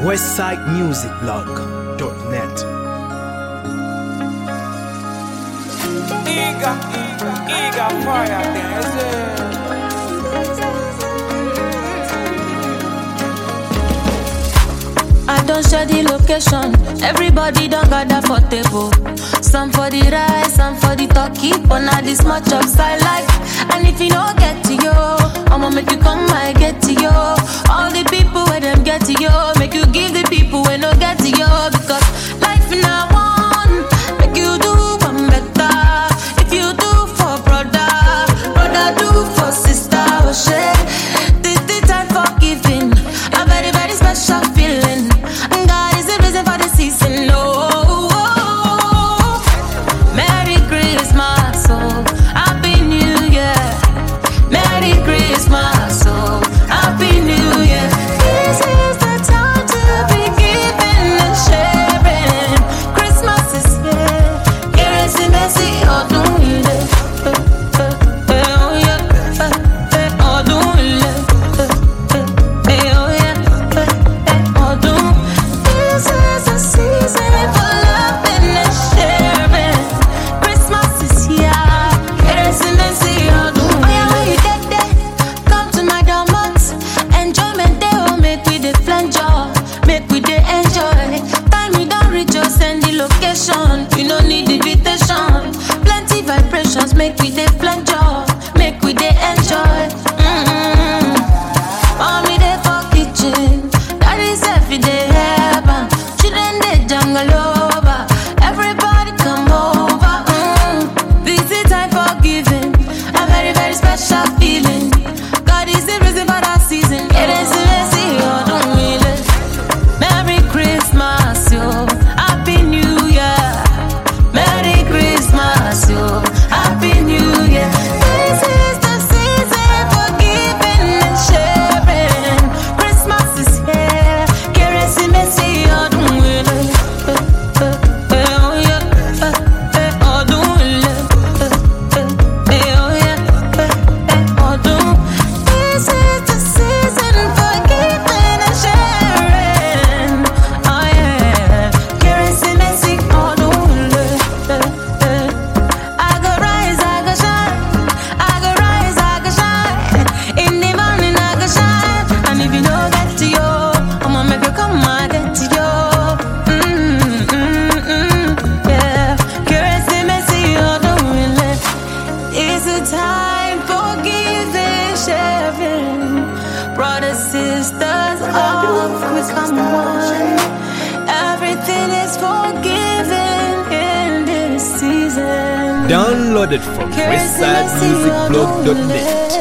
westsidemusicblog.net. Eager fire dancing. I don't share the location. Everybody don't gather for table. Some for the rice, some for the turkey. But now this much upside like. And if you don't get to you, I'ma make you come, I get to you. All the people where them get to you, make you give the people where no get to you. Because life in a one, make you do one better. If you do for brother, brother do for sister. Oh shit, this the time for giving. A very, very special feeling. God is the reason for the season. Oh, Merry Christmas, oh, Happy New Year. Merry Christmas, oh, Happy New Year. This is the time to be giving and sharing. Christmas is here. Kérésìmesì ọdún ilé. Oh yeah, ọdún ilé. Oh yeah, ọdún. This is the season for loving and sharing. Christmas is here. Kérésìmesì ọdún ilé. Oh yeah, when you get there, come to my doormat. Enjoyment day, oh, make we dey flenjo, make we dey enjoy. Time you don't reach, just send the location. You no need invitation. Plenty vibrations, make we dey flenjo, make we dey enjoy. Mommy dey for kitchen, daddy self dey help am. Children dey jungle over, everybody come over. This is time for giving, a very, very special feeling. God is the reason for that season. Kérésìmesì ọdún ilé. Merry Christmas, yo. Happy New Year. Merry Christmas, yo. Happy New Year. This is the season for giving and sharing. Christmas is here. Kérésìmesì ọdún ilé. Oh yeah, ọdún ilé. Oh yeah, ọdún. This is the season for giving and sharing. Oh yeah, Kérésìmesì ọdún ilé. I go rise, I go shine. I go rise, I go shine. In the morning I go shine. And if you don't get to you, I'ma make you come, I get to you. Yeah, Kérésìmesì ọdún ilé. It's a time for giving, sharing. Brothers, sisters, all become one. Everything is forgiven in this season. Downloaded from westsidemusicblog.net.